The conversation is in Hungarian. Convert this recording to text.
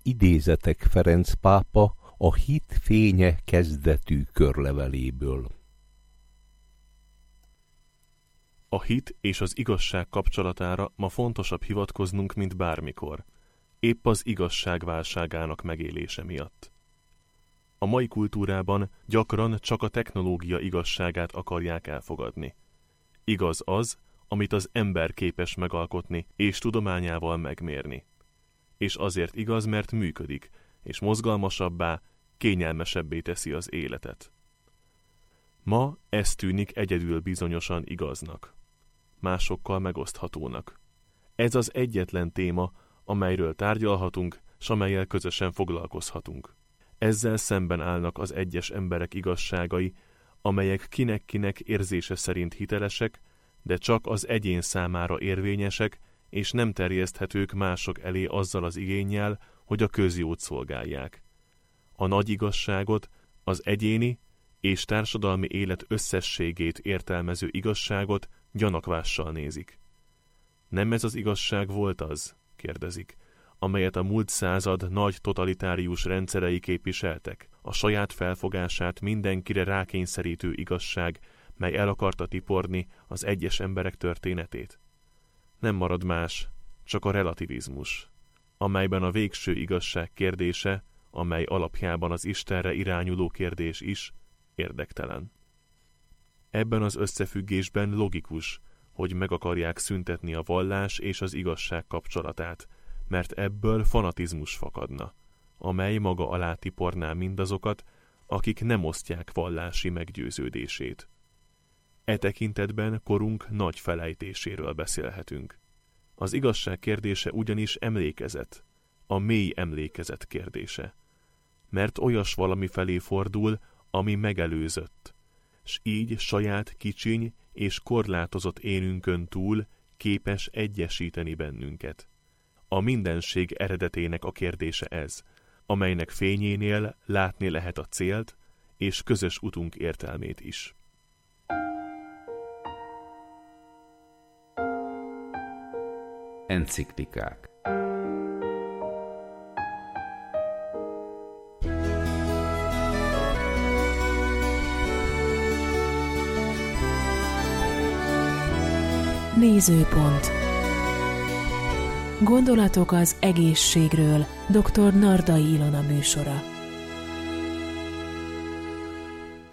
idézetek Ferenc pápa a Hit fénye kezdetű körleveléből. A hit és az igazság kapcsolatára ma fontosabb hivatkoznunk, mint bármikor, épp az igazság válságának megélése miatt. A mai kultúrában gyakran csak a technológia igazságát akarják elfogadni. Igaz az, amit az ember képes megalkotni és tudományával megmérni. És azért igaz, mert működik, és mozgalmasabbá, kényelmesebbé teszi az életet. Ma ez tűnik egyedül bizonyosan igaznak, másokkal megoszthatónak. Ez az egyetlen téma, amelyről tárgyalhatunk, s amellyel közösen foglalkozhatunk. Ezzel szemben állnak az egyes emberek igazságai, amelyek kinek-kinek érzése szerint hitelesek, de csak az egyén számára érvényesek, és nem terjeszthetők mások elé azzal az igénnyel, hogy a közjót szolgálják. A nagy igazságot, az egyéni és társadalmi élet összességét értelmező igazságot gyanakvással nézik. Nem ez az igazság volt az, kérdezik, amelyet a múlt század nagy totalitárius rendszerei képviseltek, a saját felfogását mindenkire rákényszerítő igazság, mely el akarta tiporni az egyes emberek történetét. Nem marad más, csak a relativizmus, amelyben a végső igazság kérdése, amely alapjában az Istenre irányuló kérdés is, érdektelen. Ebben az összefüggésben logikus, hogy meg akarják szüntetni a vallás és az igazság kapcsolatát, mert ebből fanatizmus fakadna, amely maga alá tiporná mindazokat, akik nem osztják vallási meggyőződését. E tekintetben korunk nagy felejtéséről beszélhetünk. Az igazság kérdése ugyanis emlékezet, a mély emlékezet kérdése, mert olyas valami felé fordul, ami megelőzött, s így saját kicsiny és korlátozott énünkön túl képes egyesíteni bennünket. A mindenség eredetének a kérdése ez, amelynek fényénél látni lehet a célt és közös utunk értelmét is. Enciklikák. Nézőpont. Gondolatok az egészségről. Dr. Nardai Ilona műsora.